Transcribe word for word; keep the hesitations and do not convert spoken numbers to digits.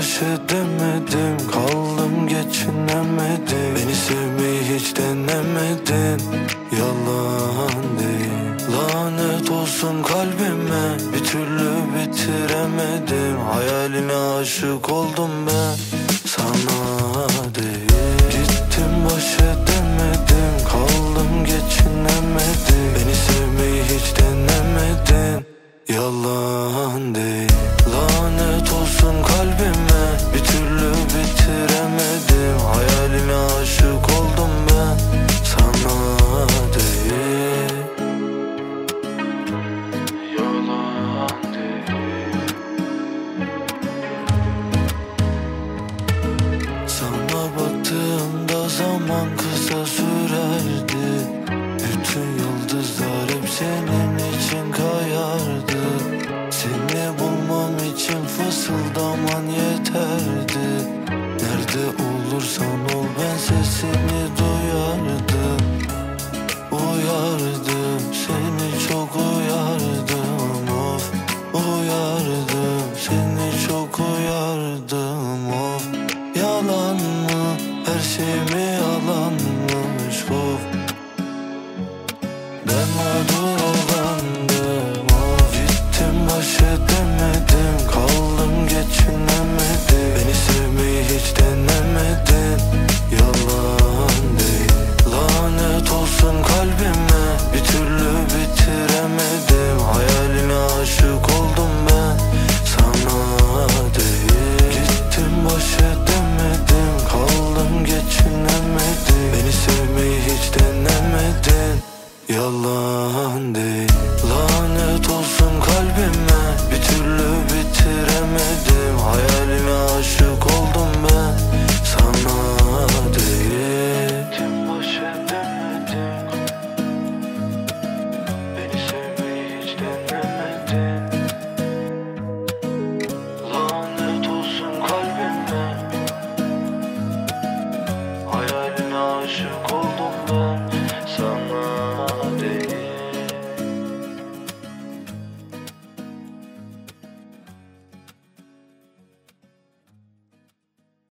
baş edemedim, kaldım geçinemedim. Beni sevmeyi hiç denemedin, yalan değil. Lanet olsun kalbime, bir türlü bitiremedim. Hayaline aşık oldum ben, sana değil. Gittim baş edemedim, kaldım geçinemedim. Beni sevmeyi hiç denemedin, yalan değil. Lanet olsun kalbime, bir türlü bitiremedim. Hayaline aşık oldum ben, sana değil. Yalan değil. Sana baktığımda zaman kısa sürerdi. Bütün yıldızlar hep senin için kayardı. Seni bulmam için fısıldaman yeterdi. Nerede olursan ol ben sesini duyardım. Uyardım, seni çok uyardım, of. Uyardım, seni çok uyardım, of. Yalan mı, her şey mi yalanmış, of. Ben mağdur olandım, of. Gittim baş edemedim, kaldım geçinemedim. Beni sevmeyi hiç denemedin, yalan değil. Lanet olsun kalbime, bir türlü bitiremedim. Hayaline aşık oldum ben, sana değil. Gittim baş edemedim, kaldım geçinemedim. Beni sevmeyi hiç denemedin, yalan değil. Lanet